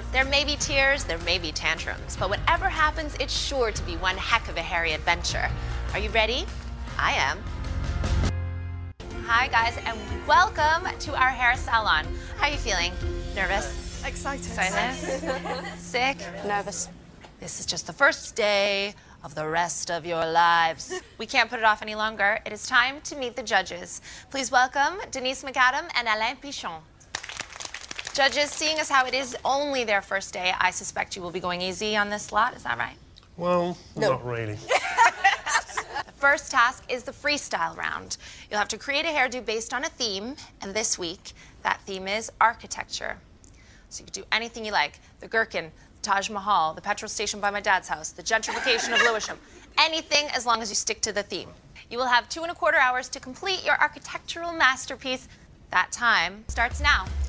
There may be tears, there may be tantrums, but whatever happens, it's sure to be one heck of a hairy adventure. Are you ready? I am. Hi guys, and welcome to our hair salon. How are you feeling? Nervous? Excited. Sick? Nervous. This is just the first day of the rest of your lives. We can't put it off any longer. It is time to meet the judges. Please welcome Denise McAdam and Alain Pichon. Judges, seeing as how it is only their first day, I suspect you will be going easy on this lot. Is that right? Well, No. not really. The first task is the freestyle round. You'll have to create a hairdo based on a theme, and this week, that theme is architecture. So you can do anything you like. The Gherkin, the Taj Mahal, the petrol station by my dad's house, the gentrification of Lewisham. Anything as long as you stick to the theme. You will have 2¼ hours to complete your architectural masterpiece. That time starts now.